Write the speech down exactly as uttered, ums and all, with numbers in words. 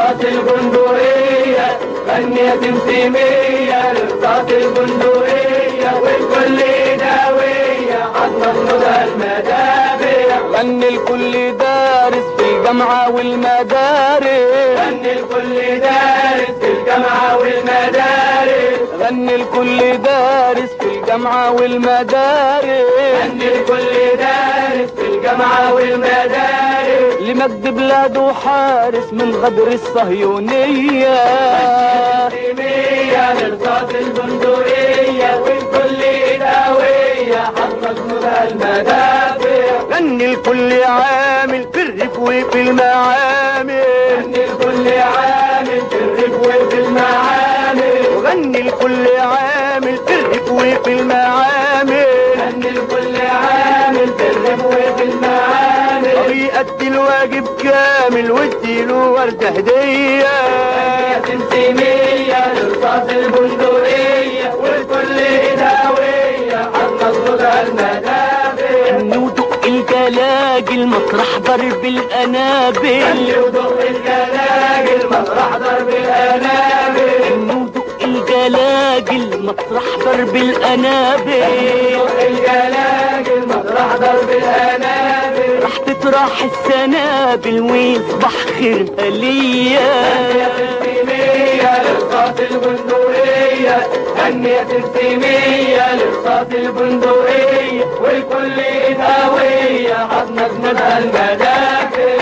لرصاص البندقية، غني يا سمسمية لرصاص البندقية، والكل داوية حضنا جنودها المدافع. غني لكل دارس في الجامعة والمدارس، غني لكل دارس في الجامعة والمدارس، غني لكل دارس في الجامعة والمدارس، غني لكل دارس في الجامعة والمدارس، لمجد بلاده حارس من غدر الصهيونية. سمسمية لرصاص البندقية، والكل داوية حضنا جنودها المدافع. غني لكل عامل في الريف وفي المعامل، غني لكل عامل في الريف وفي المعامل، وغني لكل عامل في الريف وفي المعامل، غني لكل عامل في الريف وفي المعامل، طريقة الواجب كامل واديله وردة هدية. يا سمسمية لرصاص البندقية، والكل داوية حضنا جنودها المدافع. غني ودق الجلاجل مطرح ضرب الأنابل، غني ودق الجلاجل مطرح ضرب الأنابل، غني ودق الجلاجل مطرح ضرب الأنابل، ودق الجلاجل مطرح ضرب الأنابل، راح تطرح السنابل ويصبح خيرها ليا. يا سمسمية لرصاص البندقية، غني يا سمسمية لرصاص البندقية، والكل داوية حضنا جنودها المدافع.